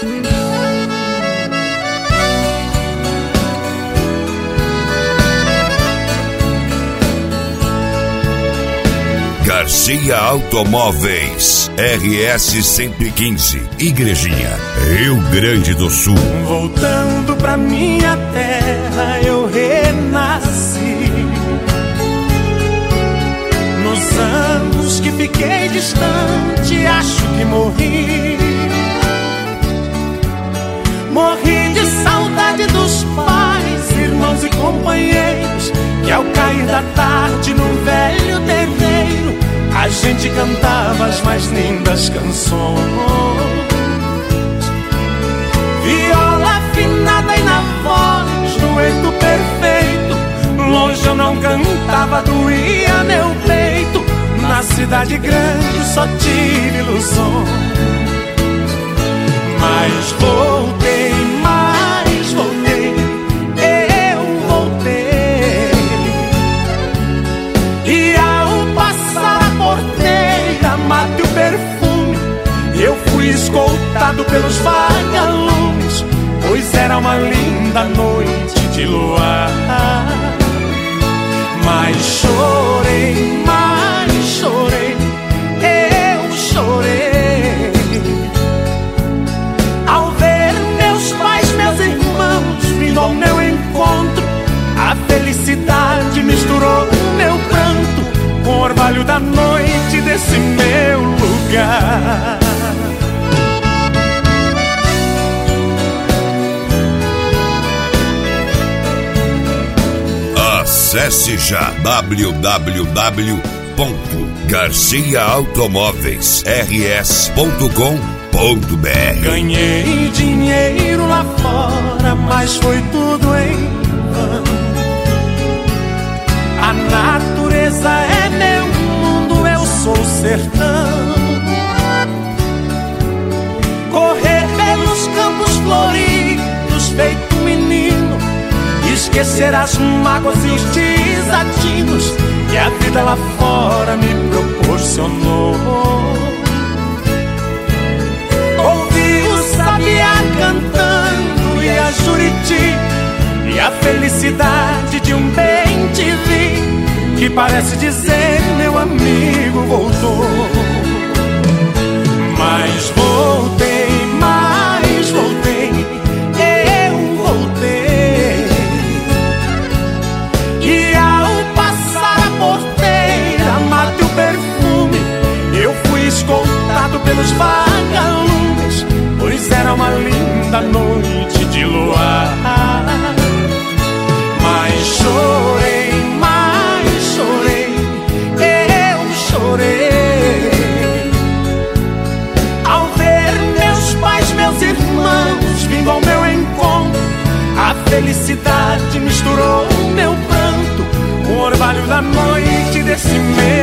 Garcia Automóveis, RS 115, Igrejinha, Rio Grande do Sul. Voltando pra minha terra eu renasci. Nos anos que fiquei distante, acho que morri. Morri de saudade dos pais, irmãos e companheiros, que ao cair da tarde num velho terreiro a gente cantava as mais lindas canções. Viola afinada e na voz, dueto perfeito. Longe eu não cantava, doía meu peito. Na cidade grande só tive ilusões. Mas voltei, eu voltei. E ao passar a porteira, mate o perfume, eu fui escoltado pelos vagalumes, pois era uma linda noite de luar. Mas chorei, eu chorei, ao ver meus pais, meus irmãos vindo ao meu encontro. A felicidade misturou o meu pranto com o orvalho da noite desse meu lugar. Acesse já www.garciaautomovesrs.com.br. Ganhei dinheiro lá fora, mas foi tudo em vão. A natureza é meu mundo, eu sou o sertão. Correr pelos campos floridos feito menino, esquecer as mágoas e os desatinos que a vida lá fora me proporcionou. Ouvi o sabiá cantando e a juriti, e a felicidade de um bem-te-vi, que parece dizer meu amigo voltou. Mas voltei, eu voltei. E ao passar a porteira, mate o perfume, eu fui escoltado pelos vagalumes, pois era uma linda noite de luar. Mas chorei, eu chorei, ao ver meus pais, meus irmãos vindo ao meu encontro. A felicidade misturou o meu pranto com o orvalho da noite desse meu